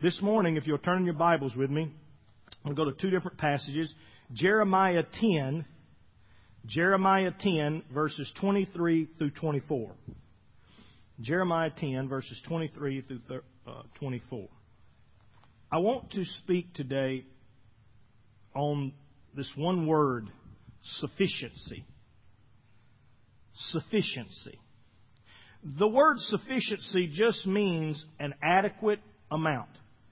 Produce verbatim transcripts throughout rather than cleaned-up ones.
This morning, if you'll turn your Bibles with me, I'll go to two different passages. Jeremiah ten, Jeremiah ten, verses twenty-three through twenty-four. Jeremiah ten, verses twenty-three through twenty-four. I want to speak today on this one word, sufficiency. Sufficiency. The word sufficiency just means an adequate amount.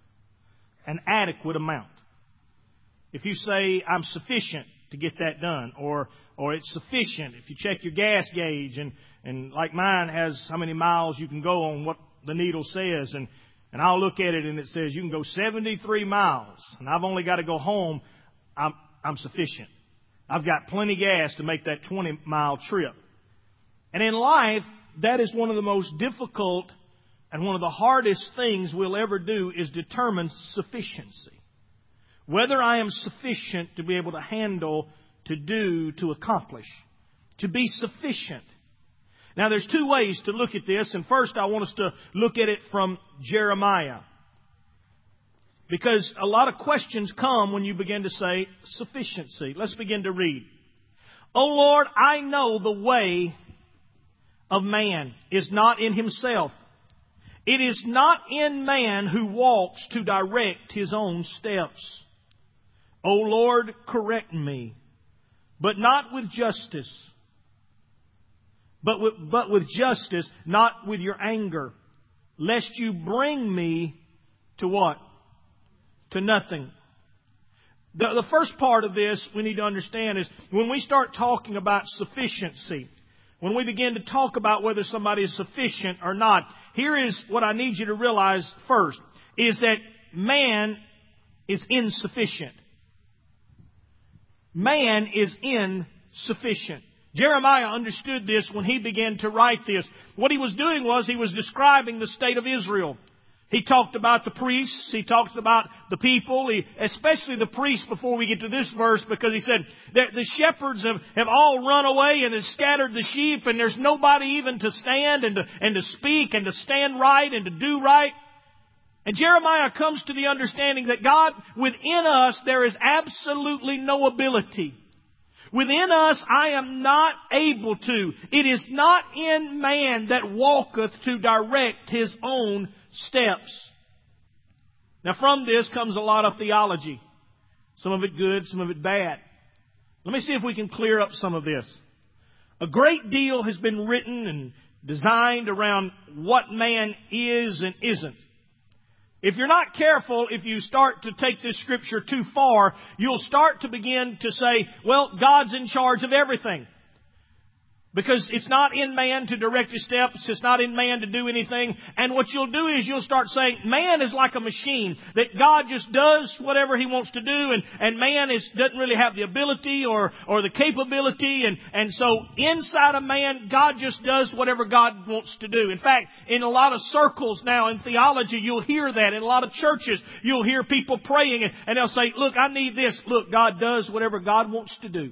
An adequate amount. If you say, I'm sufficient to get that done, or or it's sufficient if you check your gas gauge, and, and like mine has how many miles you can go on what the needle says, and, and I'll look at it and it says you can go seventy-three miles, and I've only got to go home, I'm, I'm sufficient. I've got plenty gas to make that twenty mile trip. And in life, that is one of the most difficult and one of the hardest things we'll ever do is determine sufficiency. Whether I am sufficient to be able to handle, to do, to accomplish. To be sufficient. Now there's two ways to look at this. And first I want us to look at it from Jeremiah. Because a lot of questions come when you begin to say sufficiency. Let's begin to read. O Lord, I know the way of man is not in himself. It is not in man who walks to direct his own steps. O Lord, correct me, but not with justice. But with, but with justice, not with your anger, lest you bring me to what? To nothing. The, the first part of this we need to understand is when we start talking about sufficiency, when we begin to talk about whether somebody is sufficient or not, here is what I need you to realize first, is that man is insufficient. Man is insufficient. Jeremiah understood this when he began to write this. What he was doing was he was describing the state of Israel. He talked about the priests. He talked about the people, he, especially the priests before we get to this verse, because he said that the shepherds have, have all run away and have scattered the sheep, and there's nobody even to stand and to, and to speak and to stand right and to do right. And Jeremiah comes to the understanding that God, within us, there is absolutely no ability. Within us, I am not able to. It is not in man that walketh to direct his own steps. Now from this comes a lot of theology. Some of it good, some of it bad. Let me see if we can clear up some of this. A great deal has been written and designed around what man is and isn't. If you're not careful, if you start to take this scripture too far, you'll start to begin to say, well, God's in charge of everything. Because it's not in man to direct his steps. It's not in man to do anything. And what you'll do is you'll start saying, man is like a machine. That God just does whatever He wants to do. And, and man is, doesn't really have the ability or, or the capability. And, and so inside of man, God just does whatever God wants to do. In fact, in a lot of circles now in theology, you'll hear that. In a lot of churches, you'll hear people praying. And, and they'll say, look, I need this. Look, God does whatever God wants to do.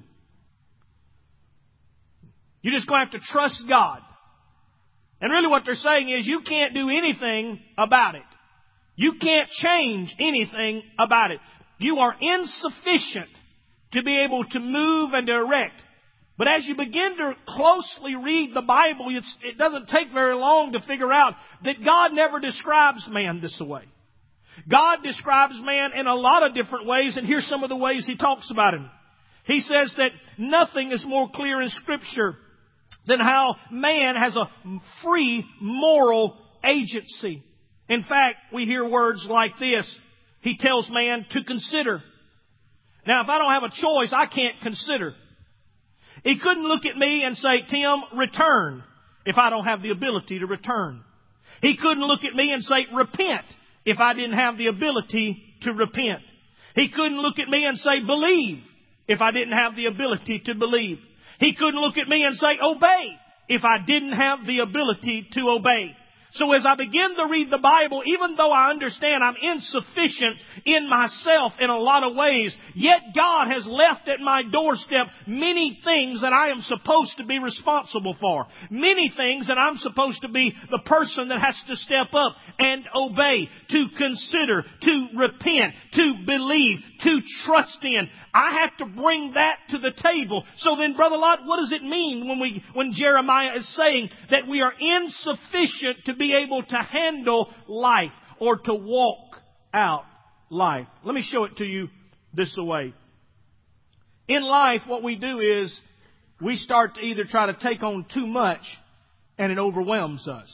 You're just going to have to trust God. And really what they're saying is you can't do anything about it. You can't change anything about it. You are insufficient to be able to move and direct. But as you begin to closely read the Bible, it's, it doesn't take very long to figure out that God never describes man this way. God describes man in a lot of different ways, and here's some of the ways He talks about him. He says that nothing is more clear in Scripture than how man has a free moral agency. In fact, we hear words like this. He tells man to consider. Now, if I don't have a choice, I can't consider. He couldn't look at me and say, Tim, return, if I don't have the ability to return. He couldn't look at me and say, repent, if I didn't have the ability to repent. He couldn't look at me and say, believe, if I didn't have the ability to believe. He couldn't look at me and say, obey, if I didn't have the ability to obey. So as I begin to read the Bible, even though I understand I'm insufficient in myself in a lot of ways, yet God has left at my doorstep many things that I am supposed to be responsible for. Many things that I'm supposed to be the person that has to step up and obey, to consider, to repent, to believe, to trust in. I have to bring that to the table. So then, Brother Lott, what does it mean when we, when Jeremiah is saying that we are insufficient to be able to handle life or to walk out life? Let me show it to you this way. In life, what we do is we start to either try to take on too much and it overwhelms us.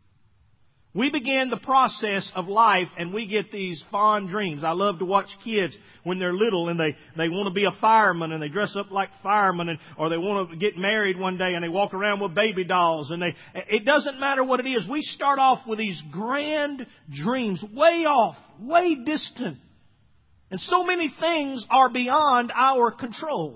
We begin the process of life and we get these fond dreams. I love to watch kids when they're little and they, they want to be a fireman and they dress up like firemen, and, or they want to get married one day and they walk around with baby dolls, and they, it doesn't matter what it is. We start off with these grand dreams, way off, way distant. And so many things are beyond our control.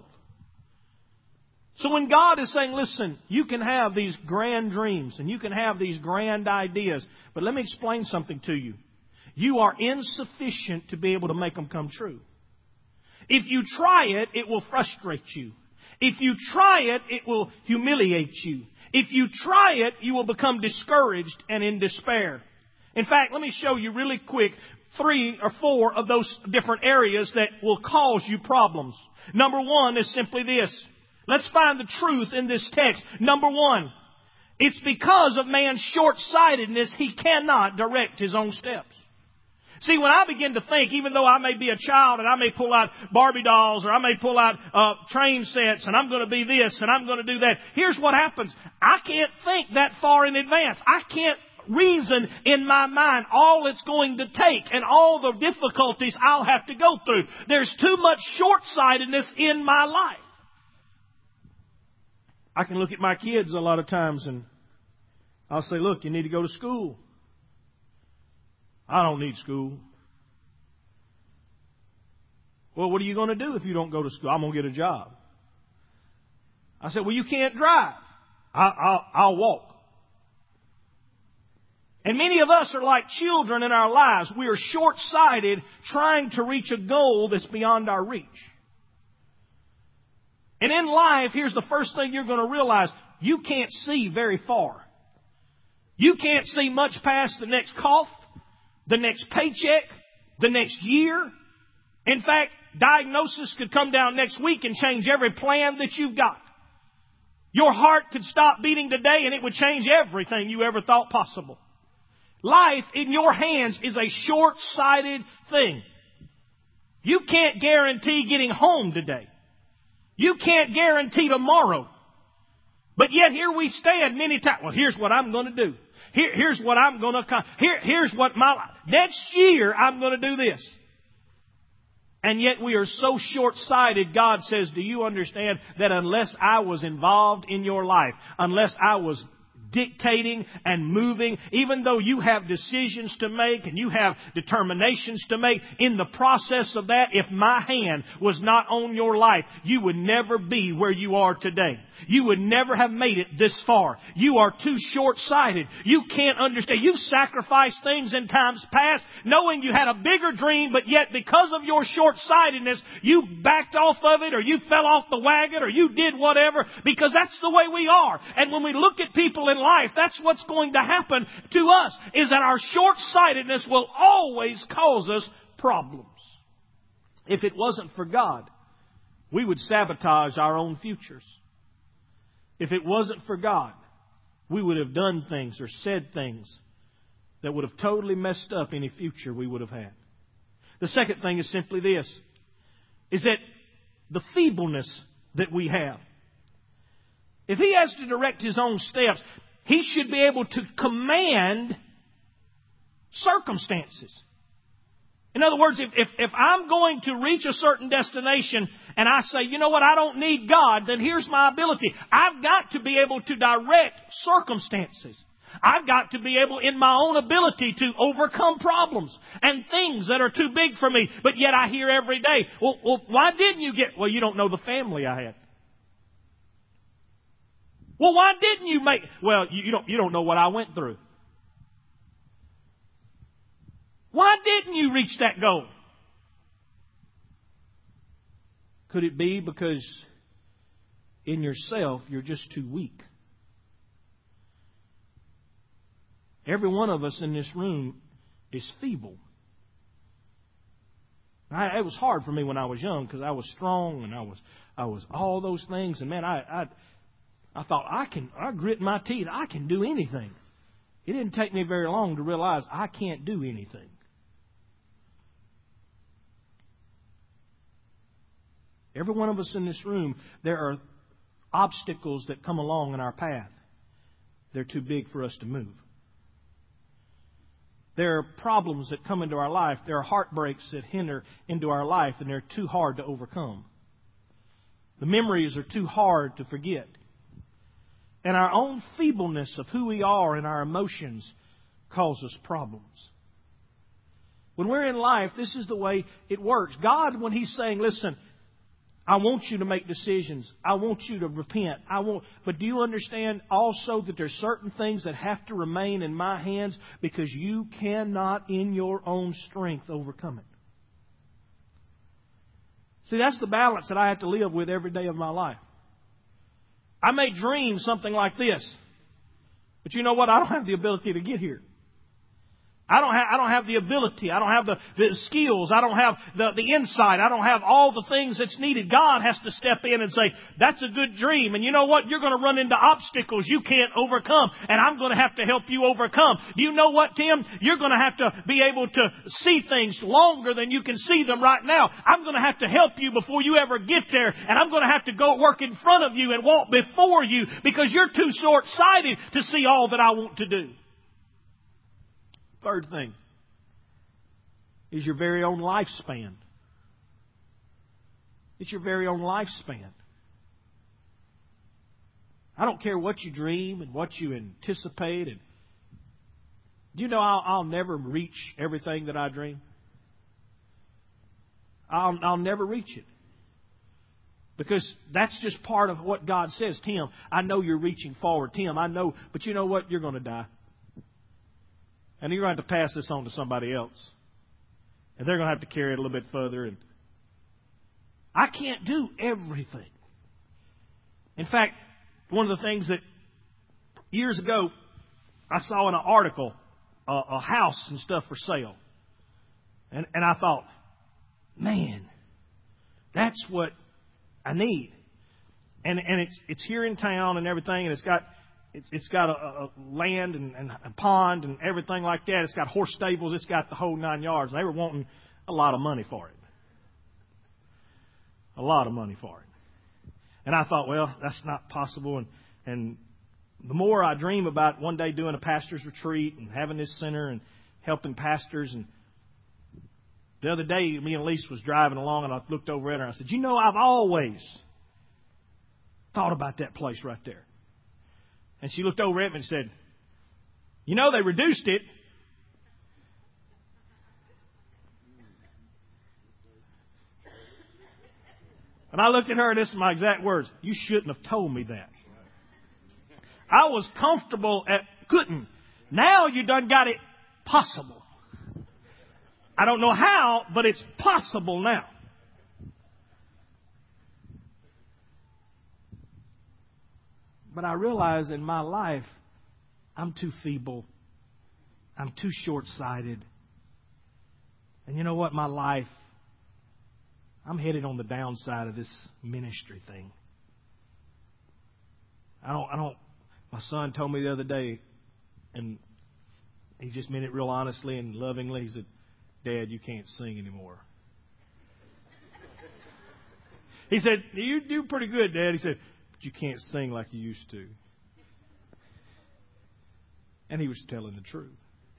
So when God is saying, listen, you can have these grand dreams and you can have these grand ideas, but let me explain something to you. You are insufficient to be able to make them come true. If you try it, it will frustrate you. If you try it, it will humiliate you. If you try it, you will become discouraged and in despair. In fact, let me show you really quick three or four of those different areas that will cause you problems. Number one is simply this. Let's find the truth in this text. Number one, it's because of man's short-sightedness he cannot direct his own steps. See, when I begin to think, even though I may be a child and I may pull out Barbie dolls or I may pull out uh, train sets and I'm going to be this and I'm going to do that, here's what happens. I can't think that far in advance. I can't reason in my mind all it's going to take and all the difficulties I'll have to go through. There's too much short-sightedness in my life. I can look at my kids a lot of times and I'll say, look, you need to go to school. I don't need school. Well, what are you going to do if you don't go to school? I'm going to get a job. I said, well, you can't drive. I, I'll, I'll walk. And many of us are like children in our lives. We are short-sighted trying to reach a goal that's beyond our reach. And in life, here's the first thing you're going to realize. You can't see very far. You can't see much past the next cough, the next paycheck, the next year. In fact, diagnosis could come down next week and change every plan that you've got. Your heart could stop beating today and it would change everything you ever thought possible. Life in your hands is a short-sighted thing. You can't guarantee getting home today. You can't guarantee tomorrow. But yet here we stand many times. Well, here's what I'm going to do. Here, here's what I'm going to, here, here's what my, next year I'm going to do this. And yet we are so short-sighted. God says, do you understand that unless I was involved in your life, unless I was dictating and moving, even though you have decisions to make and you have determinations to make, in the process of that, if my hand was not on your life, you would never be where you are today. You would never have made it this far. You are too short-sighted. You can't understand. You've sacrificed things in times past knowing you had a bigger dream, but yet because of your short-sightedness, you backed off of it, or you fell off the wagon, or you did whatever, because that's the way we are. And when we look at people in life, that's what's going to happen to us, is that our short-sightedness will always cause us problems. If it wasn't for God, we would sabotage our own futures. If it wasn't for God, we would have done things or said things that would have totally messed up any future we would have had. The second thing is simply this, is that the feebleness that we have. If He has to direct His own steps, He should be able to command circumstances. In other words, if, if, if I'm going to reach a certain destination and I say, you know what, I don't need God, then here's my ability. I've got to be able to direct circumstances. I've got to be able, in my own ability, to overcome problems and things that are too big for me. But yet I hear every day, well, well why didn't you get, well, you don't know the family I had. Well, why didn't you make, well, you, you don't, you don't know what I went through. Why didn't you reach that goal? Could it be because in yourself you're just too weak? Every one of us in this room is feeble. I, it was hard for me when I was young because I was strong and I was I was all those things. And man, I I, I thought I can I grit my teeth. I can do anything. It didn't take me very long to realize I can't do anything. Every one of us in this room, there are obstacles that come along in our path. They're too big for us to move. There are problems that come into our life. There are heartbreaks that hinder into our life, and they're too hard to overcome. The memories are too hard to forget. And our own feebleness of who we are and our emotions cause us problems. When we're in life, this is the way it works. God, when He's saying, listen, I want you to make decisions. I want you to repent. I want, but do you understand also that there's certain things that have to remain in my hands because you cannot in your own strength overcome it? See, that's the balance that I have to live with every day of my life. I may dream something like this, but you know what? I don't have the ability to get here. I don't have, I don't have the ability. I don't have the, the skills. I don't have the, the insight. I don't have all the things that's needed. God has to step in and say, that's a good dream. And you know what? You're going to run into obstacles you can't overcome. And I'm going to have to help you overcome. Do you know what, Tim? You're going to have to be able to see things longer than you can see them right now. I'm going to have to help you before you ever get there. And I'm going to have to go work in front of you and walk before you because you're too short-sighted to see all that I want to do. Third thing is your very own lifespan. It's your very own lifespan. I don't care what you dream and what you anticipate. And do you know I'll, I'll never reach everything that I dream? I'll, I'll never reach it. Because that's just part of what God says. Tim, I know you're reaching forward. Tim, I know. But you know what? You're going to die. And you're going to have to pass this on to somebody else. And they're going to have to carry it a little bit further. And I can't do everything. In fact, one of the things that years ago I saw in an article, uh, a house and stuff for sale. And, and I thought, man, that's what I need. And, and it's, it's here in town and everything. And it's got... It's, it's got a, a land and, and a pond and everything like that. It's got horse stables. It's got the whole nine yards. And they were wanting a lot of money for it. A lot of money for it. And I thought, well, that's not possible. And, and the more I dream about one day doing a pastor's retreat and having this center and helping pastors. And the other day, me and Lisa was driving along and I looked over at her and I said, you know, I've always thought about that place right there. And she looked over at me and said, you know, they reduced it. And I looked at her and this is my exact words. You shouldn't have told me that. I was comfortable at couldn't. Now you done got it possible. I don't know how, but it's possible now. But I realize in my life, I'm too feeble. I'm too short-sighted. And you know what? My life, I'm headed on the downside of this ministry thing. I don't, I don't, my son told me the other day, and he just meant it real honestly and lovingly. He said, Dad, you can't sing anymore. He said, you do pretty good, Dad. He said, but you can't sing like you used to. And he was telling the truth.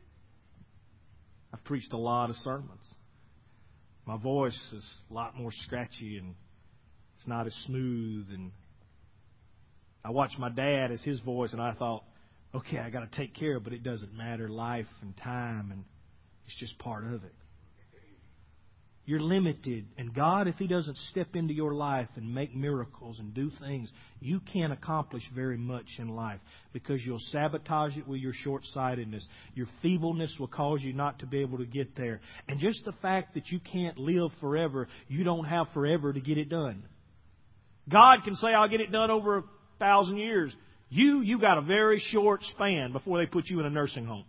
I've preached a lot of sermons. My voice is a lot more scratchy and it's not as smooth. And I watched my dad as his voice and I thought, okay, I got to take care of it, but it doesn't matter. Life and time, and it's just part of it. You're limited. And God, if He doesn't step into your life and make miracles and do things, you can't accomplish very much in life because you'll sabotage it with your short-sightedness. Your feebleness will cause you not to be able to get there. And just the fact that you can't live forever, you don't have forever to get it done. God can say, I'll get it done over a thousand years. You, you got a very short span before they put you in a nursing home.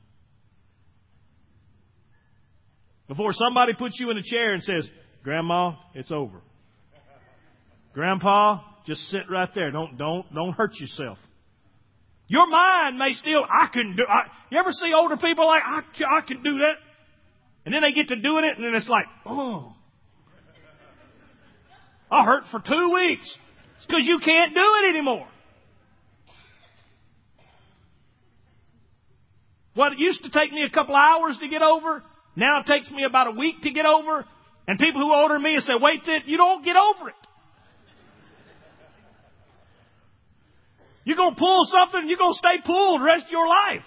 Before somebody puts you in a chair and says, Grandma, it's over. Grandpa, just sit right there. Don't, don't, don't hurt yourself. Your mind may still, I can do, I, you ever see older people like, I, I can do that? And then they get to doing it and then it's like, oh, I hurt for two weeks. It's because you can't do it anymore. What used to take me a couple hours to get over, now it takes me about a week to get over. And people who are older than me say, wait, that you don't get over it. You're going to pull something, you're going to stay pulled the rest of your life.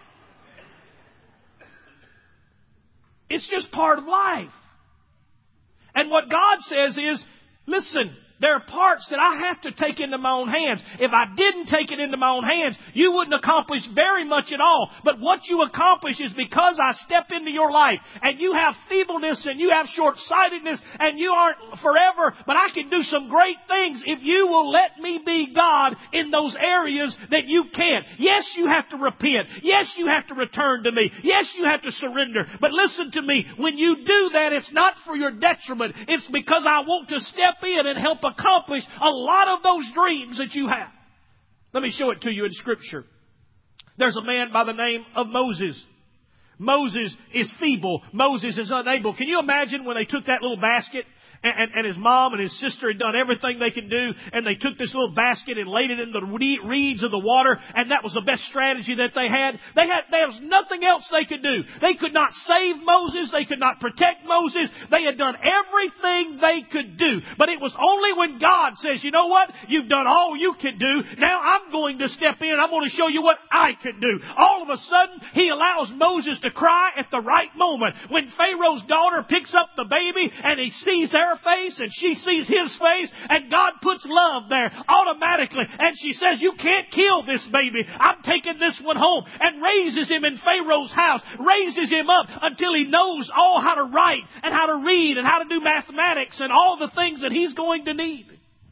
It's just part of life. And what God says is, listen, there are parts that I have to take into my own hands. If I didn't take it into my own hands, you wouldn't accomplish very much at all. But what you accomplish is because I step into your life and you have feebleness and you have short-sightedness and you aren't forever, but I can do some great things if you will let me be God in those areas that you can't. Yes, you have to repent. Yes, you have to return to me. Yes, you have to surrender. But listen to me. When you do that, it's not for your detriment. It's because I want to step in and help accomplish a lot of those dreams that you have. Let me show it to you in Scripture. There's a man by the name of Moses. Moses is feeble. Moses is unable. Can you imagine when they took that little basket and, and, and his mom and his sister had done everything they could do and they took this little basket and laid it in the reeds of the water and that was the best strategy that they had? They had, there was nothing else they could do. They could not save Moses. They could not protect Moses. They had done everything they could do. But it was only when God says, you know what? You've done all you could do. Now I'm going to step in. I'm going to show you what I could do. All of a sudden, He allows Moses to cry at the right moment. When Pharaoh's daughter picks up the baby and he sees her face and she sees his face and God puts love there automatically and she says, you can't kill this baby. I'm taking this one home, and raises him in Pharaoh's house, raises him up until he knows all how to write and how to read and how to do mathematics and all the things that he's going to need.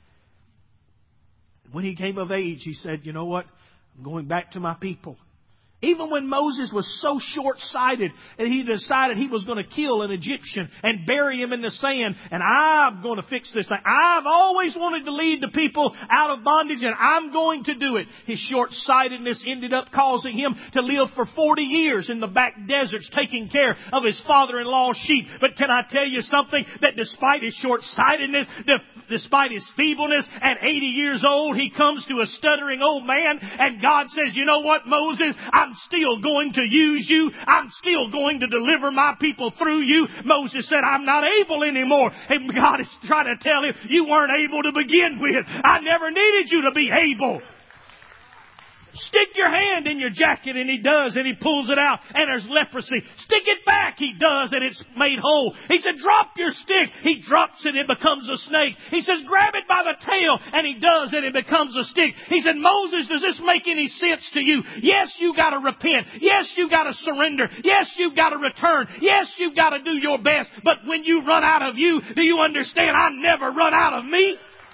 When he came of age, he said, you know what? I'm going back to my people. Even when Moses was so short-sighted and he decided he was going to kill an Egyptian and bury him in the sand, and I'm going to fix this thing. I've always wanted to lead the people out of bondage, and I'm going to do it. His short-sightedness ended up causing him to live for forty years in the back deserts taking care of his father-in-law's sheep. But can I tell you something? That despite his short-sightedness, despite his feebleness, at eighty years old, he comes to a stuttering old man, and God says, you know what, Moses? I'm I'm still going to use you. I'm still going to deliver my people through you. Moses said, I'm not able anymore. And God is trying to tell him, you weren't able to begin with. I never needed you to be able. Stick your hand in your jacket, and he does, and he pulls it out, and there's leprosy. Stick it back, he does, and it's made whole. He said, drop your stick. He drops it, it becomes a snake. He says, grab it by the tail, and he does, and it becomes a stick. He said, Moses, does this make any sense to you? Yes, you got to repent. Yes, you got to surrender. Yes, you've got to return. Yes, you've got to do your best. But when you run out of you, do you understand? I never run out of me.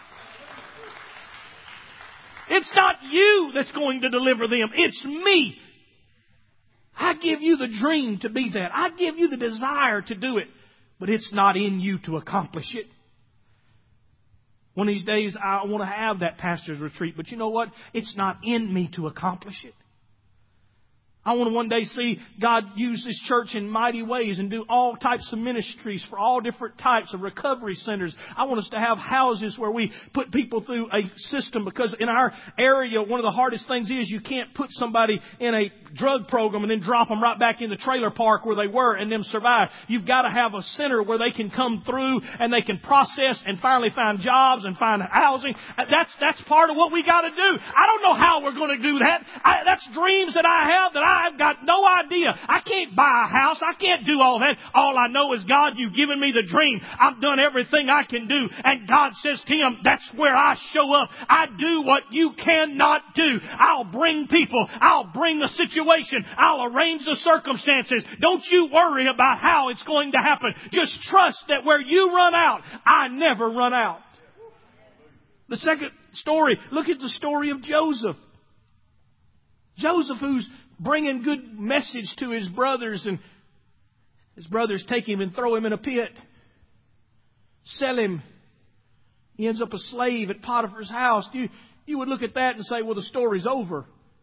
It's not you that's going to deliver them. It's me. I give you the dream to be that. I give you the desire to do it. But it's not in you to accomplish it. One of these days I want to have that pastor's retreat. But you know what? It's not in me to accomplish it. I want to one day see God use this church in mighty ways and do all types of ministries for all different types of recovery centers. I want us to have houses where we put people through a system, because in our area, one of the hardest things is you can't put somebody in a drug program and then drop them right back in the trailer park where they were and them survive. You've got to have a center where they can come through and they can process and finally find jobs and find housing. That's, that's part of what we got to do. I don't know how we're going to do that. I, that's dreams that I have that I I've got no idea. I can't buy a house. I can't do all that. All I know is, God, you've given me the dream. I've done everything I can do. And God says to him, that's where I show up. I do what you cannot do. I'll bring people. I'll bring the situation. I'll arrange the circumstances. Don't you worry about how it's going to happen. Just trust that where you run out, I never run out. The second story, look at the story of Joseph. Joseph, who's bringing good message to his brothers, and his brothers take him and throw him in a pit, sell him. He ends up a slave at Potiphar's house. You, you would look at that and say, well, the story's over.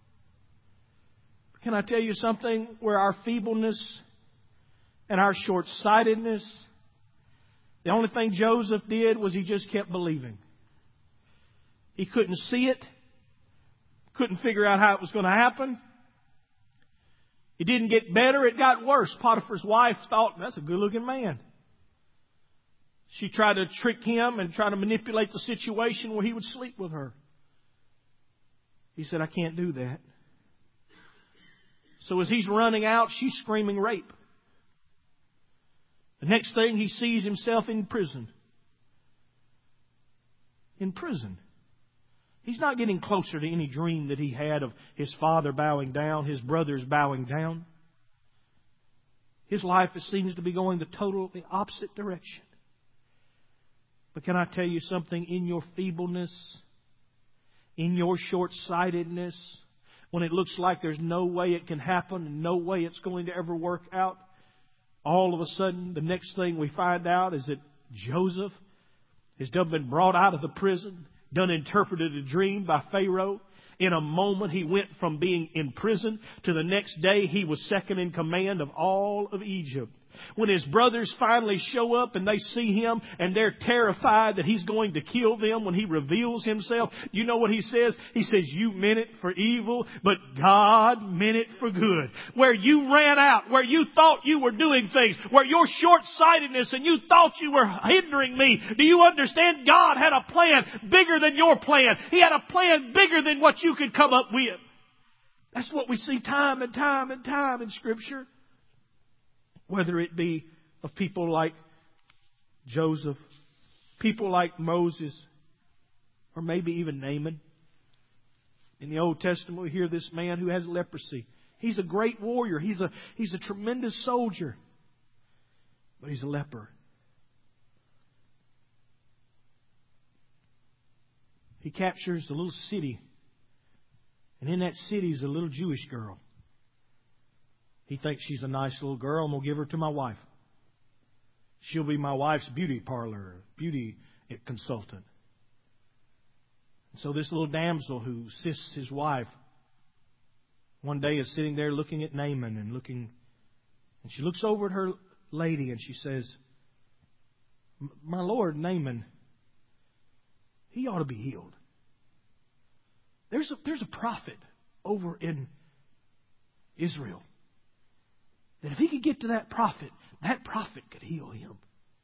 Can I tell you something? Where our feebleness and our short-sightedness, the only thing Joseph did was he just kept believing. He couldn't see it. Couldn't figure out how it was going to happen. It didn't get better. It got worse. Potiphar's wife thought, that's a good-looking man. She tried to trick him and try to manipulate the situation where he would sleep with her. He said, I can't do that. So as he's running out, she's screaming rape. The next thing, he sees himself in prison. In prison. He's not getting closer to any dream that he had of his father bowing down, his brothers bowing down. His life seems to be going the totally opposite direction. But can I tell you something? In your feebleness, in your short-sightedness, when it looks like there's no way it can happen and no way it's going to ever work out, all of a sudden, the next thing we find out is that Joseph has done been brought out of the prison, done interpreted a dream by Pharaoh. In a moment, he went from being in prison to the next day he was second in command of all of Egypt. When his brothers finally show up and they see him and they're terrified that he's going to kill them when he reveals himself, you know what he says? He says, you meant it for evil, but God meant it for good. Where you ran out, where you thought you were doing things, where your short-sightedness and you thought you were hindering me, do you understand? God had a plan bigger than your plan. He had a plan bigger than what you could come up with. That's what we see time and time and time in Scripture. Whether it be of people like Joseph, people like Moses, or maybe even Naaman. In the Old Testament, we hear this man who has leprosy. He's a great warrior. He's a, he's a tremendous soldier. But he's a leper. He captures a little city. And in that city is a little Jewish girl. He thinks she's a nice little girl. I'm going to give her to my wife. She'll be my wife's beauty parlor, beauty consultant. So this little damsel who assists his wife one day is sitting there looking at Naaman and looking, and she looks over at her lady and she says, my Lord Naaman, he ought to be healed. There's a, there's a prophet over in Israel that if he could get to that prophet, that prophet could heal him.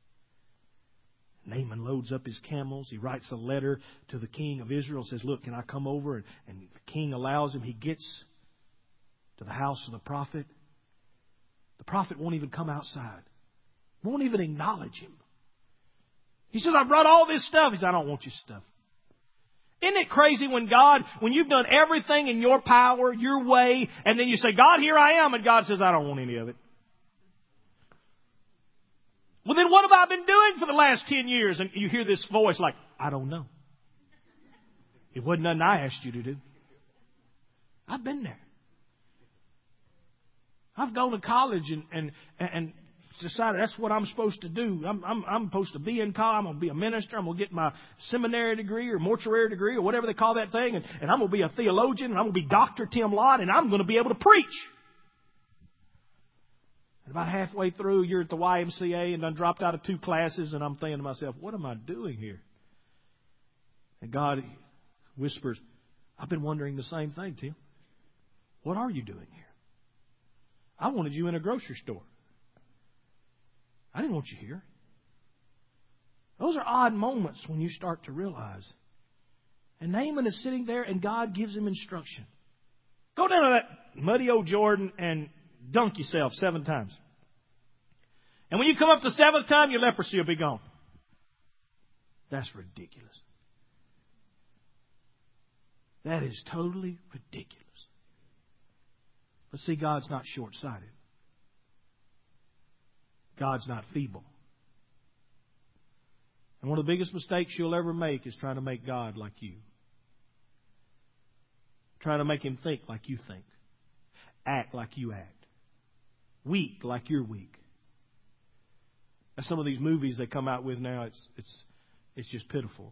Naaman loads up his camels. He writes a letter to the king of Israel. Says, look, can I come over? And, and the king allows him. He gets to the house of the prophet. The prophet won't even come outside. Won't even acknowledge him. He says, I brought all this stuff. He says, I don't want your stuff. Isn't it crazy when God, when you've done everything in your power, your way, and then you say, God, here I am, and God says, I don't want any of it. Well, then what have I been doing for the last ten years? And you hear this voice like, I don't know. It wasn't nothing I asked you to do. I've been there. I've gone to college and, and, and decided that's what I'm supposed to do. I'm, I'm, I'm supposed to be in college. I'm going to be a minister. I'm going to get my seminary degree or mortuary degree or whatever they call that thing. And, and I'm going to be a theologian. And I'm going to be Doctor Tim Lott. And I'm going to be able to preach. And about halfway through, you're at the Y M C A and I dropped out of two classes. And I'm thinking to myself, what am I doing here? And God whispers, I've been wondering the same thing, Tim. What are you doing here? I wanted you in a grocery store. I didn't want you here. Those are odd moments when you start to realize. And Naaman is sitting there and God gives him instruction. Go down to that muddy old Jordan and dunk yourself seven times. And when you come up the seventh time, your leprosy will be gone. That's ridiculous. That is totally ridiculous. But see, God's not short-sighted. God's not feeble. And one of the biggest mistakes you'll ever make is trying to make God like you. Trying to make Him think like you think. Act like you act. Weak like you're weak. That's some of these movies they come out with now. It's, it's, it's just pitiful.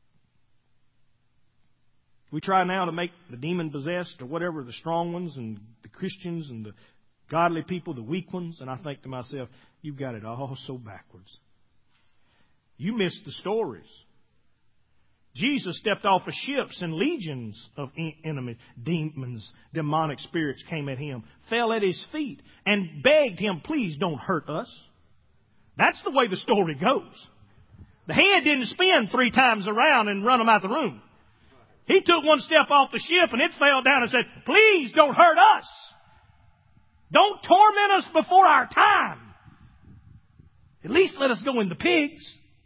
We try now to make the demon-possessed or whatever, the strong ones and the Christians and the godly people, the weak ones. And I think to myself, you've got it all so backwards. You missed the stories. Jesus stepped off of ships and legions of enemies, demons, demonic spirits came at Him, fell at His feet and begged Him, please don't hurt us. That's the way the story goes. The head didn't spin three times around and run them out the room. He took one step off the ship and it fell down and said, please don't hurt us. Don't torment us before our time. At least let us go in the pigs.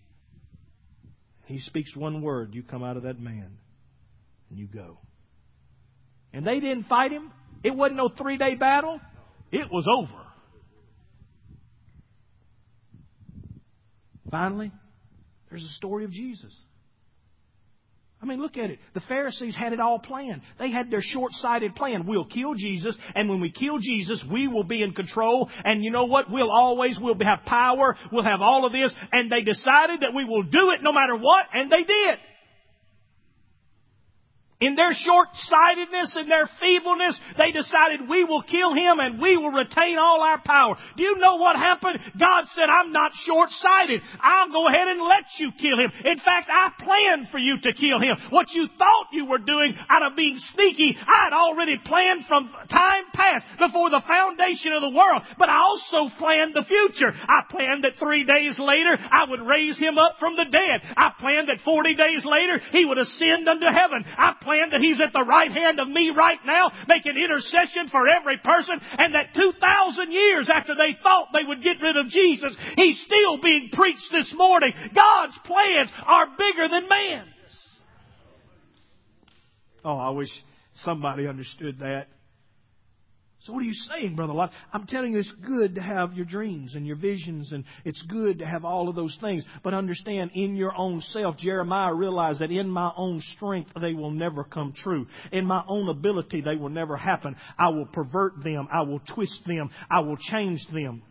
He speaks one word, you come out of that man and you go. And they didn't fight Him. It wasn't no three-day battle. It was over. Finally, there's a story of Jesus. I mean, look at it. The Pharisees had it all planned. They had their short-sighted plan. We'll kill Jesus, and when we kill Jesus, we will be in control. And you know what? We'll always, we'll have power. We'll have all of this. And they decided that we will do it no matter what, and they did. In their short-sightedness and their feebleness, they decided we will kill Him and we will retain all our power. Do you know what happened? God said, I'm not short-sighted. I'll go ahead and let you kill Him. In fact, I planned for you to kill Him. What you thought you were doing out of being sneaky, I had already planned from time past, before the foundation of the world. But I also planned the future. I planned that three days later, I would raise Him up from the dead. I planned that forty days later, He would ascend unto heaven. I planned that He's at the right hand of me right now, making intercession for every person, and that two thousand years after they thought they would get rid of Jesus, He's still being preached this morning. God's plans are bigger than man's. Oh, I wish somebody understood that. So what are you saying, Brother Lott? I'm telling you, it's good to have your dreams and your visions, and it's good to have all of those things. But understand, in your own self, Jeremiah realized that in my own strength, they will never come true. In my own ability, they will never happen. I will pervert them. I will twist them. I will change them.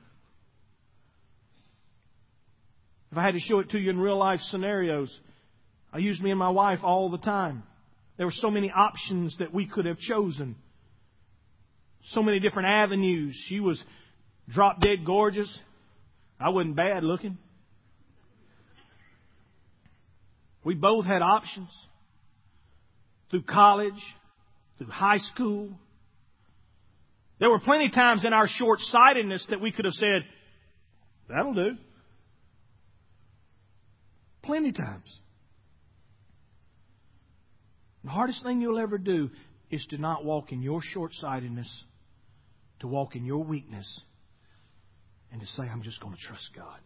If I had to show it to you in real life scenarios, I use me and my wife all the time. There were so many options that we could have chosen. So many different avenues. She was drop dead gorgeous. I wasn't bad looking. We both had options. Through college, through high school. There were plenty of times in our short-sightedness that we could have said, that'll do. Plenty of times. The hardest thing you'll ever do is to not walk in your short-sightedness, to walk in your weakness, and to say, I'm just going to trust God.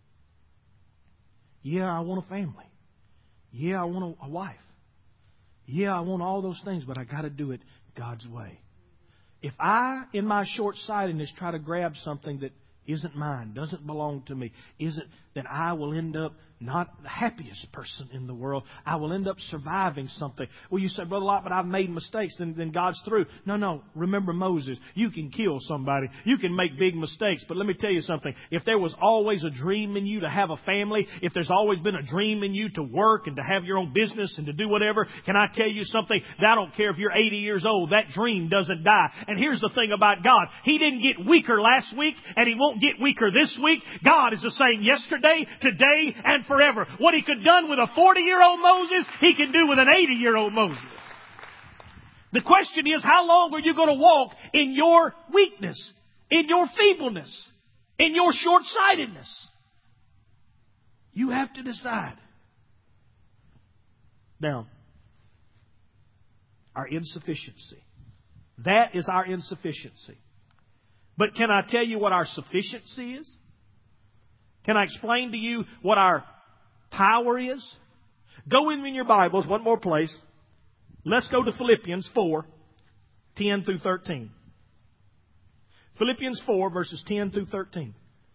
Yeah, I want a family. Yeah, I want a wife. Yeah, I want all those things, but I got to do it God's way. If I, in my short-sightedness, try to grab something that isn't mine, doesn't belong to me, isn't, then I will end up not the happiest person in the world. I will end up surviving something. Well, you say, Brother Lott, but I've made mistakes. Then, then God's through. No, no. Remember Moses. You can kill somebody. You can make big mistakes. But let me tell you something. If there was always a dream in you to have a family, if there's always been a dream in you to work and to have your own business and to do whatever, can I tell you something? I don't care if you're eighty years old. That dream doesn't die. And here's the thing about God. He didn't get weaker last week, and He won't get weaker this week. God is the same yesterday, today, and forever. What He could have done with a forty-year-old Moses, He can do with an eighty-year-old Moses. The question is, how long are you going to walk in your weakness, in your feebleness, in your short-sightedness? You have to decide. Now, our insufficiency. That is our insufficiency. But can I tell you what our sufficiency is? Can I explain to you what our power is? Go with me in your Bibles, one more place. Let's go to Philippians four, ten through thirteen. Philippians four, verses ten through thirteen.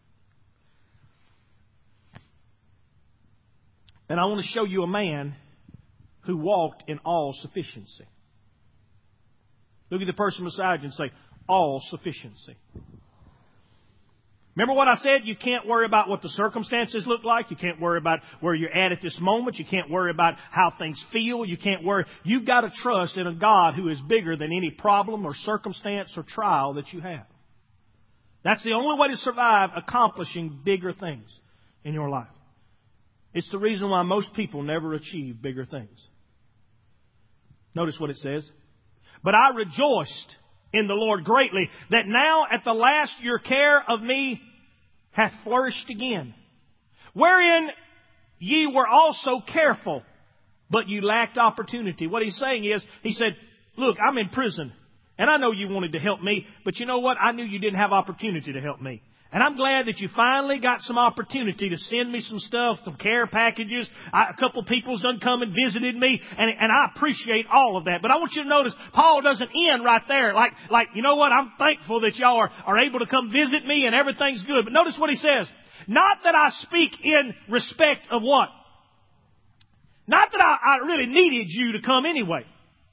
And I want to show you a man who walked in all sufficiency. Look at the person beside you and say, all sufficiency. Remember what I said? You can't worry about what the circumstances look like. You can't worry about where you're at at this moment. You can't worry about how things feel. You can't worry. You've got to trust in a God who is bigger than any problem or circumstance or trial that you have. That's the only way to survive accomplishing bigger things in your life. It's the reason why most people never achieve bigger things. Notice what it says. But I rejoiced in the Lord greatly, that now at the last your care of me hath flourished again. Wherein ye were also careful, but you lacked opportunity. What he's saying is, he said, look, I'm in prison, and I know you wanted to help me, but you know what? I knew you didn't have opportunity to help me. And I'm glad that you finally got some opportunity to send me some stuff, some care packages. I, a couple people's done come and visited me, and, and I appreciate all of that. But I want you to notice, Paul doesn't end right there. Like, like you know what? I'm thankful that y'all are, are able to come visit me and everything's good. But notice what he says. Not that I speak in respect of what? Not that I, I really needed you to come anyway.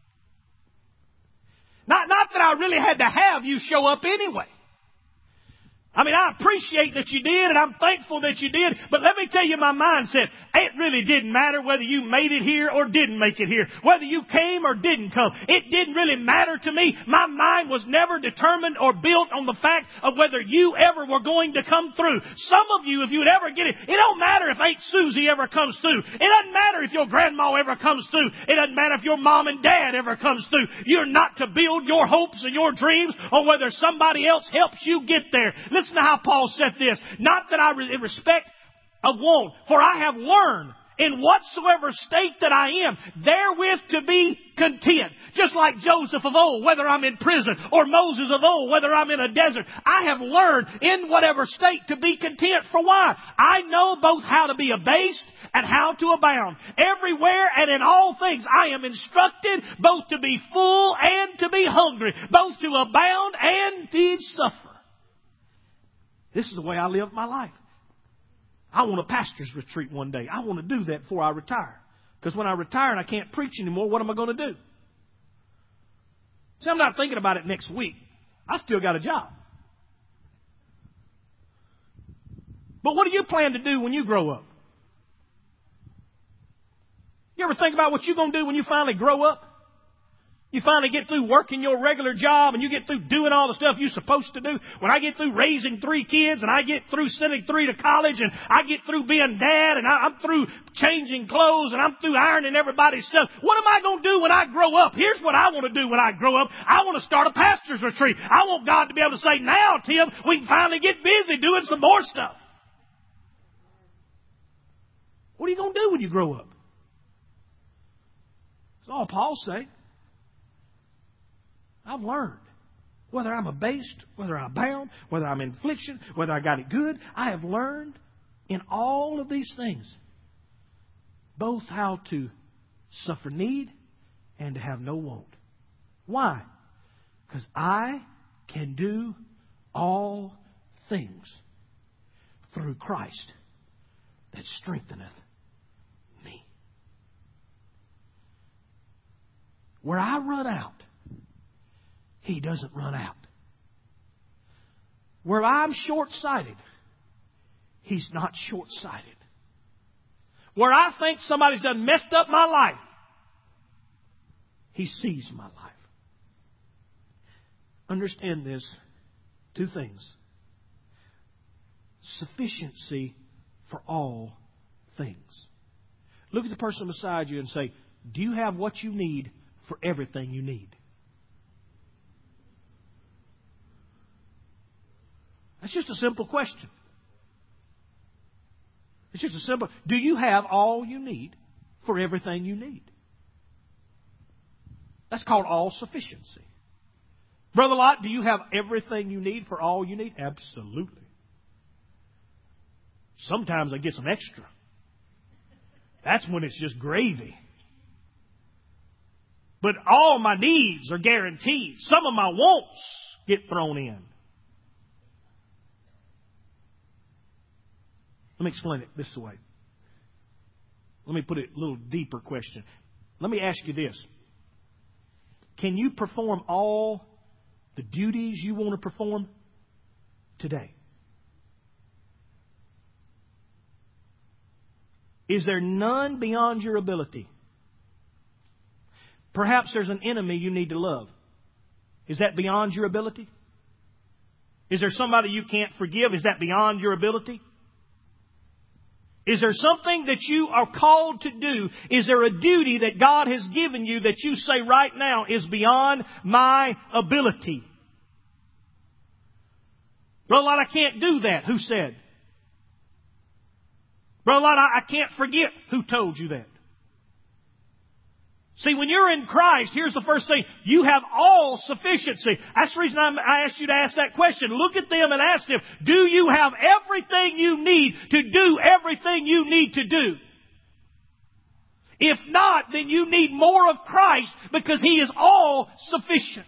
Not, not that I really had to have you show up anyway. I mean, I appreciate that you did, and I'm thankful that you did, but let me tell you my mindset. It really didn't matter whether you made it here or didn't make it here, whether you came or didn't come. It didn't really matter to me. My mind was never determined or built on the fact of whether you ever were going to come through. Some of you, if you'd ever get it, it don't matter if Aunt Susie ever comes through. It doesn't matter if your grandma ever comes through. It doesn't matter if your mom and dad ever comes through. You're not to build your hopes and your dreams on whether somebody else helps you get there. Listen to how Paul said this. Not that I in respect of want, for I have learned in whatsoever state that I am, therewith to be content. Just like Joseph of old, whether I'm in prison, or Moses of old, whether I'm in a desert. I have learned in whatever state to be content. For why? I know both how to be abased and how to abound. Everywhere and in all things I am instructed both to be full and to be hungry, both to abound and to suffer. This is the way I live my life. I want a pastor's retreat one day. I want to do that before I retire. Because when I retire and I can't preach anymore, what am I going to do? See, I'm not thinking about it next week. I still got a job. But what do you plan to do when you grow up? You ever think about what you're going to do when you finally grow up? You finally get through working your regular job and you get through doing all the stuff you're supposed to do. When I get through raising three kids and I get through sending three to college and I get through being dad and I, I'm through changing clothes and I'm through ironing everybody's stuff. What am I going to do when I grow up? Here's what I want to do when I grow up. I want to start a pastor's retreat. I want God to be able to say, now, Tim, we can finally get busy doing some more stuff. What are you going to do when you grow up? That's all Paul's saying. I've learned. Whether I'm abased, whether I'm bound, whether I'm in affliction, whether I got it good, I have learned in all of these things both how to suffer need and to have no want. Why? Because I can do all things through Christ that strengtheneth me. Where I run out, He doesn't run out. Where I'm short-sighted, He's not short-sighted. Where I think somebody's done messed up my life, He sees my life. Understand this. Two things. Sufficiency for all things. Look at the person beside you and say, do you have what you need for everything you need? That's just a simple question. It's just a simple, do you have all you need for everything you need? That's called all sufficiency. Brother Lot, do you have everything you need for all you need? Absolutely. Sometimes I get some extra. That's when it's just gravy. But all my needs are guaranteed. Some of my wants get thrown in. Let me explain it this way. Let me put it a little deeper question. Let me ask you this. Can you perform all the duties you want to perform today? Is there none beyond your ability? Perhaps there's an enemy you need to love. Is that beyond your ability? Is there somebody you can't forgive? Is that beyond your ability? Is there something that you are called to do? Is there a duty that God has given you that you say right now is beyond my ability? Brother Lot, I can't do that. Who said? Brother Lot, I, I can't forget. Who told you that? See, when you're in Christ, here's the first thing. You have all sufficiency. That's the reason I'm, I asked you to ask that question. Look at them and ask them, do you have everything you need to do everything you need to do? If not, then you need more of Christ because He is all sufficient.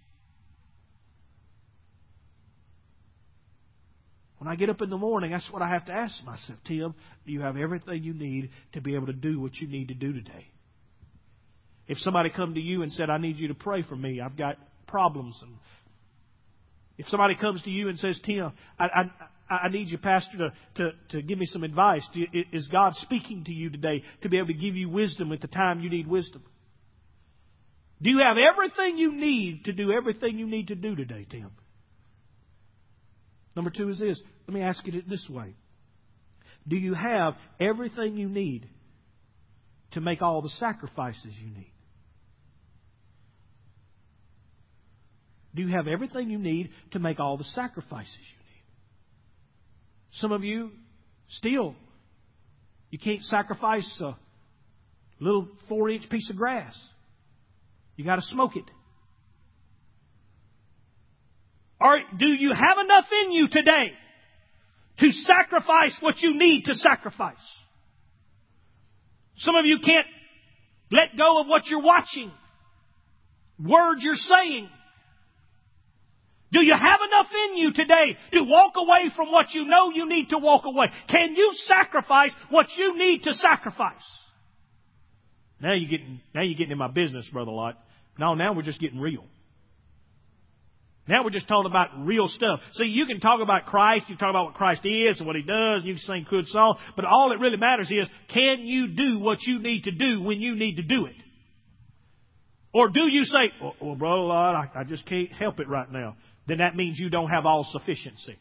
When I get up in the morning, that's what I have to ask myself. Tim, do you have everything you need to be able to do what you need to do today? If somebody come to you and said, I need you to pray for me, I've got problems. And if somebody comes to you and says, Tim, I, I, I need you, Pastor, to, to, to give me some advice. Do you, is God speaking to you today to be able to give you wisdom at the time you need wisdom? Do you have everything you need to do everything you need to do today, Tim? Number two is this. Let me ask you it this way. Do you have everything you need to make all the sacrifices you need? Do you have everything you need to make all the sacrifices you need? Some of you, still, you can't sacrifice a little four-inch piece of grass. You got to smoke it. Or do you have enough in you today to sacrifice what you need to sacrifice? Some of you can't let go of what you're watching, words you're saying. Do you have enough in you today to walk away from what you know you need to walk away? Can you sacrifice what you need to sacrifice? Now you're getting, now you're getting in my business, Brother Lot. No, now we're just getting real. Now we're just talking about real stuff. See, you can talk about Christ, you can talk about what Christ is and what He does, and you can sing good songs, but all that really matters is, can you do what you need to do when you need to do it? Or do you say, well, well Brother Lot, I, I just can't help it right now. Then that means you don't have all sufficiency.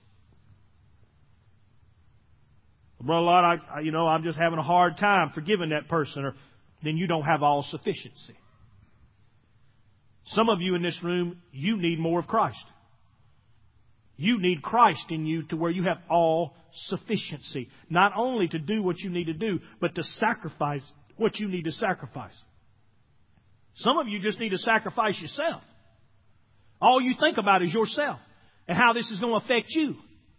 Well, Brother Lot, I, I, you know, I'm just having a hard time forgiving that person. Or then you don't have all sufficiency. Some of you in this room, you need more of Christ. You need Christ in you to where you have all sufficiency. Not only to do what you need to do, but to sacrifice what you need to sacrifice. Some of you just need to sacrifice yourself. All you think about is yourself and how this is going to affect you.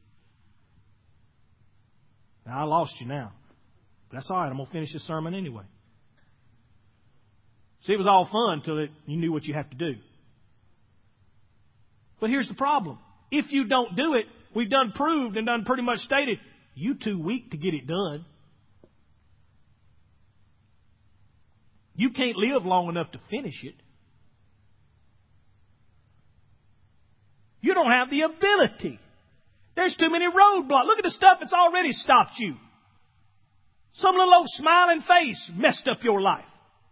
Now, I lost you now. But that's all right. I'm going to finish this sermon anyway. See, it was all fun until it, you knew what you have to do. But here's the problem. If you don't do it, we've done proved and done pretty much stated, you're too weak to get it done. You can't live long enough to finish it. You don't have the ability. There's too many roadblocks. Look at the stuff that's already stopped you. Some little old smiling face messed up your life.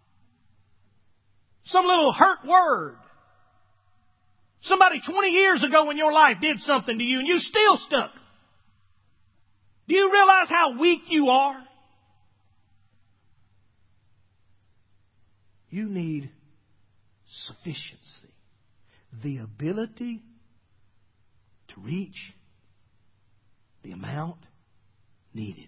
Some little hurt word. Somebody twenty years ago in your life did something to you and you still stuck. Do you realize how weak you are? You need sufficiency. The ability to reach the amount needed.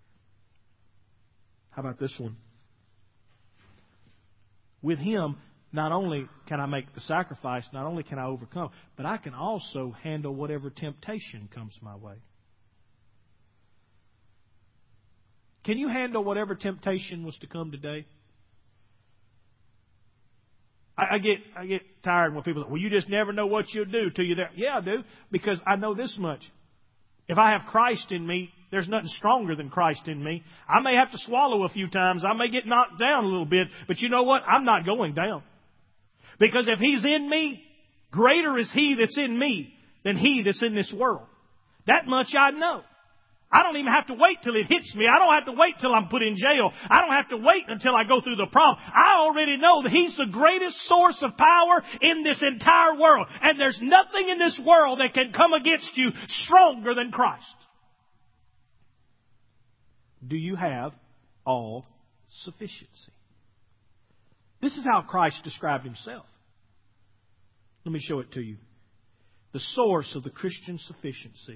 How about this one? With Him, not only can I make the sacrifice, not only can I overcome, but I can also handle whatever temptation comes my way. Can you handle whatever temptation was to come today? I, I get I get tired when people say, well, you just never know what you'll do till you're there. Yeah, I do, because I know this much. If I have Christ in me, there's nothing stronger than Christ in me. I may have to swallow a few times. I may get knocked down a little bit. But you know what? I'm not going down. Because if He's in me, greater is He that's in me than he that's in this world. That much I know. I don't even have to wait till it hits me. I don't have to wait till I'm put in jail. I don't have to wait until I go through the problem. I already know that He's the greatest source of power in this entire world. And there's nothing in this world that can come against you stronger than Christ. Do you have all sufficiency? This is how Christ described Himself. Let me show it to you. The source of the Christian sufficiency.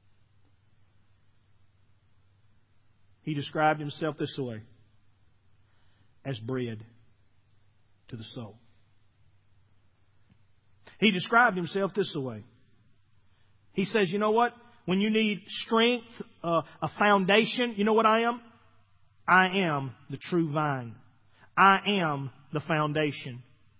He described Himself this way: as bread to the soul. He described Himself this way. He says, you know what? When you need strength, uh, a foundation, you know what I am? I am the true vine. I am the foundation.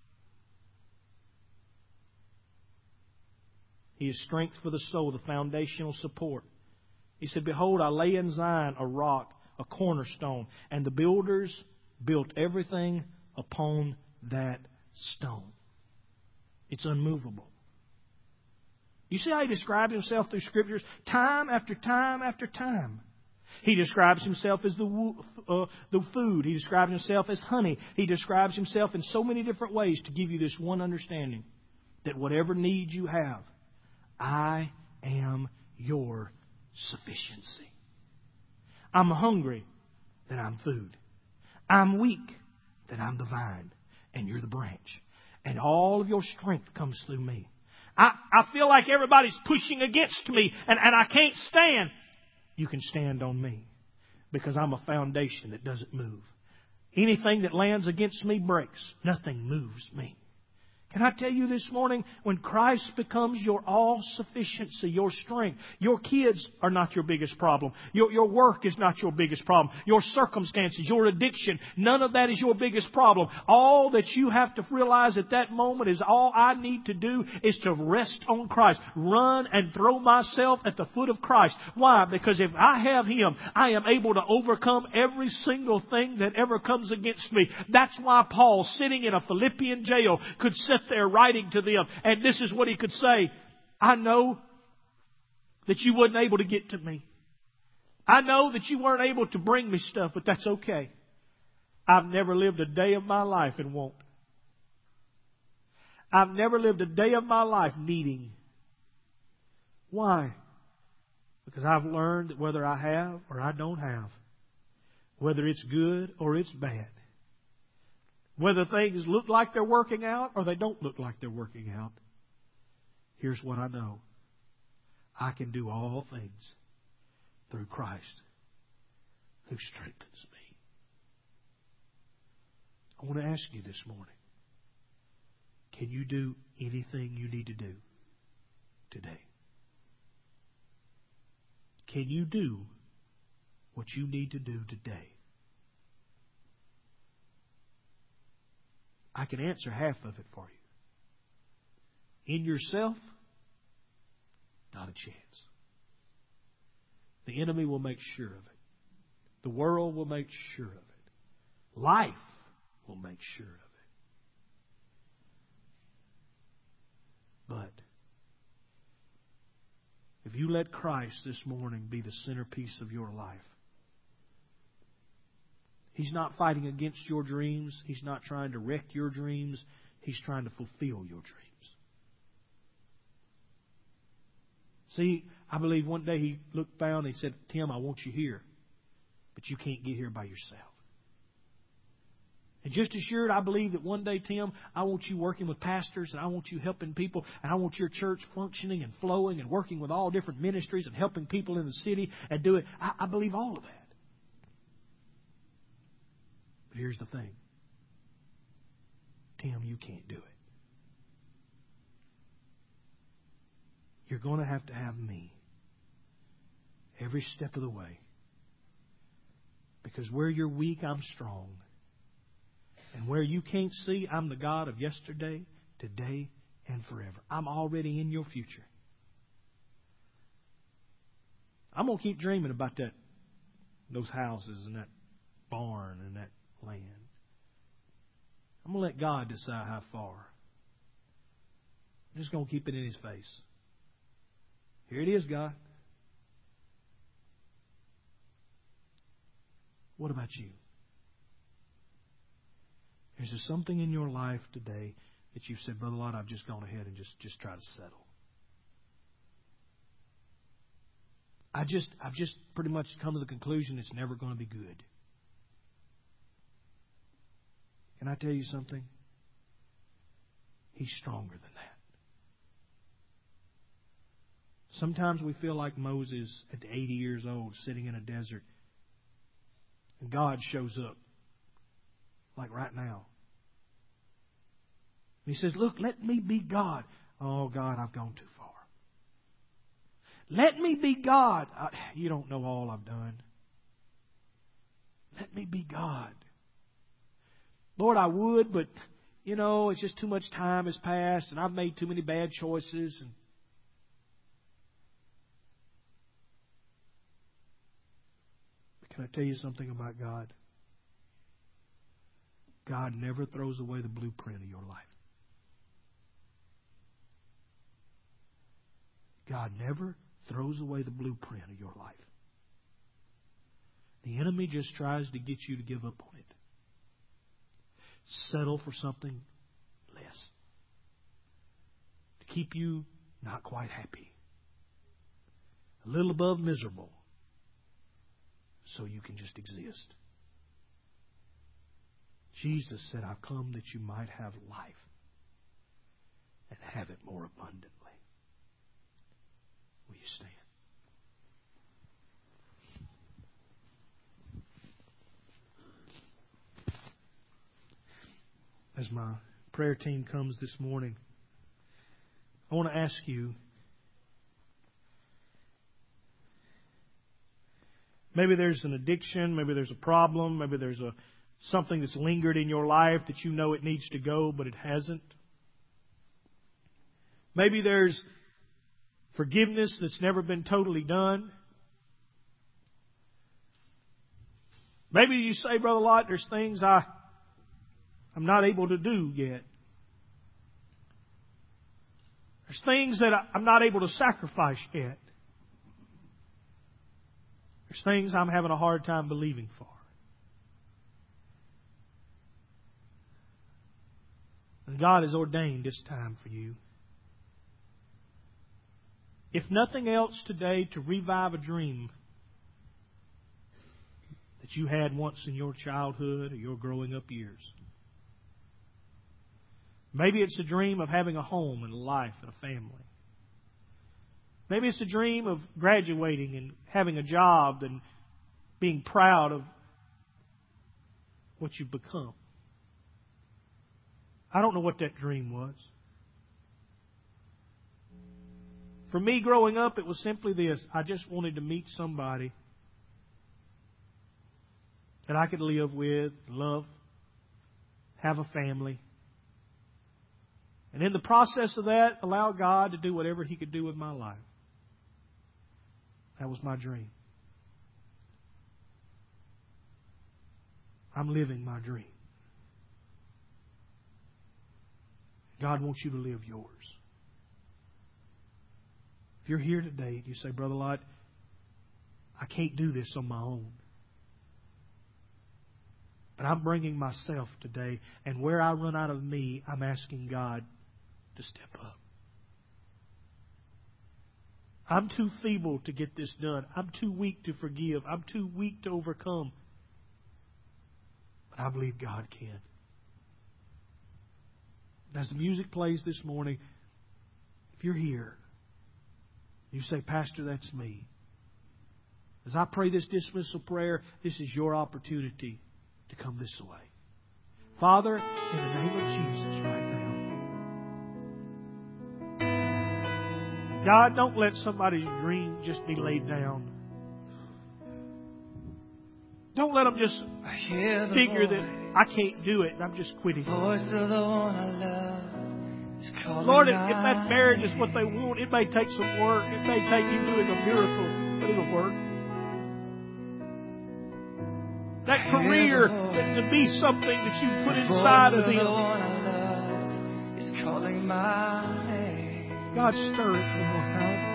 He is strength for the soul, the foundational support. He said, behold, I lay in Zion a rock, a cornerstone, and the builders built everything upon that stone. It's unmovable. You see how He describes Himself through Scriptures? Time after time after time. He describes Himself as the, uh, the food. He describes Himself as honey. He describes Himself in so many different ways to give you this one understanding, that whatever need you have, I am your sufficiency. I'm hungry, then I'm food. I'm weak, then I'm the vine, and you're the branch. And all of your strength comes through me. I, I feel like everybody's pushing against me, and, and I can't stand. You can stand on me, because I'm a foundation that doesn't move. Anything that lands against me breaks. Nothing moves me. Can I tell you this morning, when Christ becomes your all-sufficiency, your strength, your kids are not your biggest problem. Your, your work is not your biggest problem. Your circumstances, your addiction, none of that is your biggest problem. All that you have to realize at that moment is all I need to do is to rest on Christ. Run and throw myself at the foot of Christ. Why? Because if I have Him, I am able to overcome every single thing that ever comes against me. That's why Paul, sitting in a Philippian jail, could sit there writing to them, and this is what he could say: I know that you wasn't able to get to me. I know that you weren't able to bring me stuff, but that's okay. I've never lived a day of my life and won't. I've never lived a day of my life needing. Why? Because I've learned that whether I have or I don't have, whether it's good or it's bad, whether things look like they're working out or they don't look like they're working out, here's what I know. I can do all things through Christ who strengthens me. I want to ask you this morning, can you do anything you need to do today? Can you do what you need to do today? I can answer half of it for you. In yourself, not a chance. The enemy will make sure of it. The world will make sure of it. Life will make sure of it. But if you let Christ this morning be the centerpiece of your life, He's not fighting against your dreams. He's not trying to wreck your dreams. He's trying to fulfill your dreams. See, I believe one day He looked down and He said, Tim, I want you here, but you can't get here by yourself. And just as sure, I believe that one day, Tim, I want you working with pastors, and I want you helping people, and I want your church functioning and flowing and working with all different ministries and helping people in the city and do it. I, I believe all of that. But here's the thing. Tim, you can't do it. You're going to have to have me every step of the way. Because where you're weak, I'm strong. And where you can't see, I'm the God of yesterday, today, and forever. I'm already in your future. I'm going to keep dreaming about that, those houses and that barn and that land. I'm going to let God decide how far. I'm just going to keep it in His face. Here it is, God. What about you? Is there something in your life today that you've said, Brother Lott, I've just gone ahead and just, just tried to settle? I just, I've just pretty much come to the conclusion it's never going to be good. Can I tell you something? He's stronger than that. Sometimes we feel like Moses at eighty years old sitting in a desert, and God shows up like right now. And He says, look, let me be God. Oh, God, I've gone too far. Let me be God. I, you don't know all I've done. Let me be God. Lord, I would, but, you know, it's just too much time has passed, and I've made too many bad choices. And can I tell you something about God? God never throws away the blueprint of your life. God never throws away the blueprint of your life. The enemy just tries to get you to give up on it. Settle for something less. To keep you not quite happy. A little above miserable. So you can just exist. Jesus said, I've come that you might have life and have it more abundantly. Will you stand? As my prayer team comes this morning, I want to ask you, maybe there's an addiction, maybe there's a problem, maybe there's a something that's lingered in your life that you know it needs to go, but it hasn't. Maybe there's forgiveness that's never been totally done. Maybe you say, Brother Lott, there's things I, I'm not able to do yet. There's things that I, I'm not able to sacrifice yet. There's things I'm having a hard time believing for. And God has ordained this time for you. If nothing else today, to revive a dream that you had once in your childhood or your growing up years. Maybe it's a dream of having a home and a life and a family. Maybe it's a dream of graduating and having a job and being proud of what you've become. I don't know what that dream was. For me, growing up, it was simply this. I just wanted to meet somebody that I could live with, love, have a family. And in the process of that, allow God to do whatever He could do with my life. That was my dream. I'm living my dream. God wants you to live yours. If you're here today and you say, Brother Lott, I can't do this on my own. But I'm bringing myself today, and where I run out of me, I'm asking God to step up. I'm too feeble to get this done. I'm too weak to forgive. I'm too weak to overcome. But I believe God can. As the music plays this morning, if you're here, you say, Pastor, that's me. As I pray this dismissal prayer, this is your opportunity to come this way. Father, in the name of Jesus, God, don't let somebody's dream just be laid down. Don't let them just figure that I can't do it and I'm just quitting. Lord, if, if that marriage is what they want, it may take some work. It may take you doing a miracle, but it'll work. That career that to be something that you put inside of them. God, stir it one more time.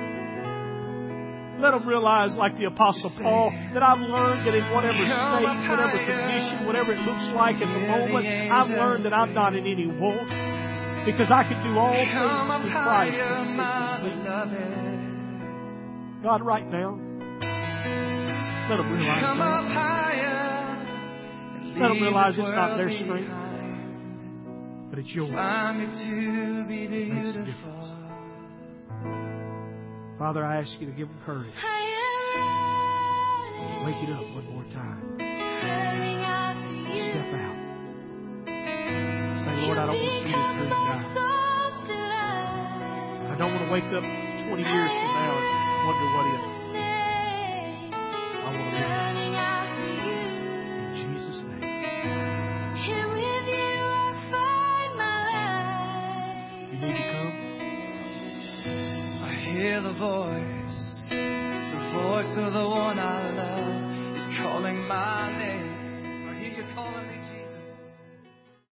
Let them realize, like the Apostle Paul, that I've learned that in whatever state, whatever condition, whatever it looks like at the moment, I've learned that I'm not in any want, because I can do all things through Christ. God, right now, let them realize that. Let them realize it's not their strength, but it's yours. It makes a difference. Father, I ask you to give them courage. Wake it up one more time. Step out. Say, Lord, I don't want to be this dream guy. I don't want to wake up twenty years from now and wonder what if. I want to live that. In Jesus' name. You need to come? Hear the voice, the voice of the one I love is calling my name. I hear you calling me.